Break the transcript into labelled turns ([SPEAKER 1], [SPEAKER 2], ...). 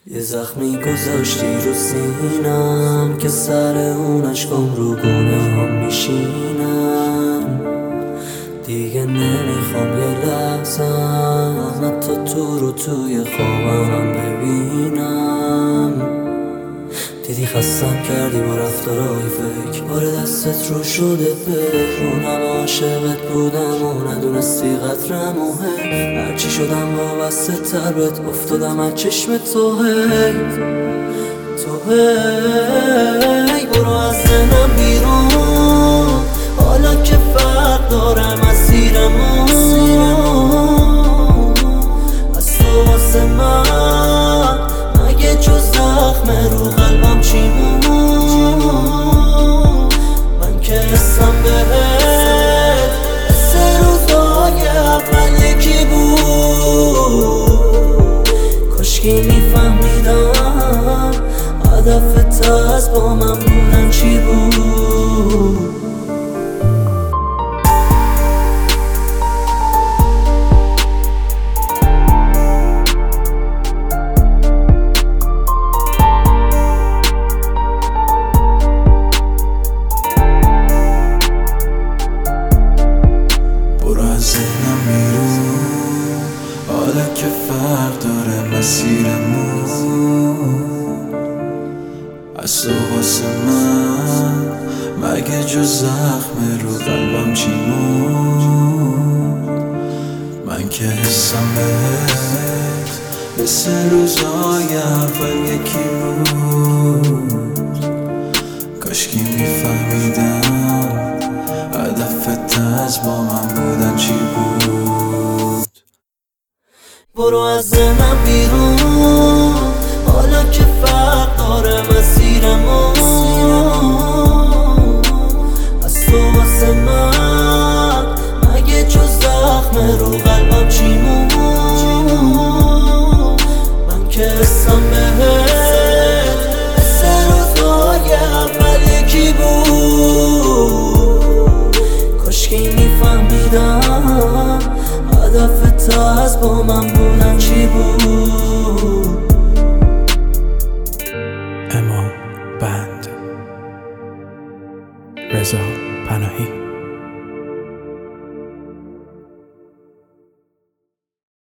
[SPEAKER 1] یه زخمی گذاشتی رو سینم که سر اون عشقم رو گناهم میشینم. دیگه نمیخوام یه لحظم حتی تو رو توی خوابم ببینم. دیدی خستم کردی با رفتارهای فکر، بار دستت رو شده اون همه عاشقت بودم و ندونستی قدرم و هرچی شدم وابسته تر بهت افتادم از چشم تو برو از ذهنم بیرون، حالا که فرق داره مسیرمون. از تو واسه من مگه جز زخم رو قلبم چی بود؟ من که حسم بهت سه روزای اول یکی بود. کاشکی میفهمیدم هدفت از با من بودن چی بود.
[SPEAKER 2] ذهنم میرون، حالا که فرق داره مسیرمون. از تو واسه من مگه جز زخم رو قلبم چی بود؟ من که حسم بهت مثل روزای اول یکی بود. کاشکی میفهمیدم هدفت از با من بودن چی بود.
[SPEAKER 1] برو از ذهنم بیرون، حالا که فرق داره مسیرمون. از تو واسه من مگه جز زخم رو قلبم چی بود؟ من که حسم بهت سه روزای اول یکی بود. کاشکی میفهمیدم هدفت از با من بودن چی بود.
[SPEAKER 3] اما بند رضا پناهی.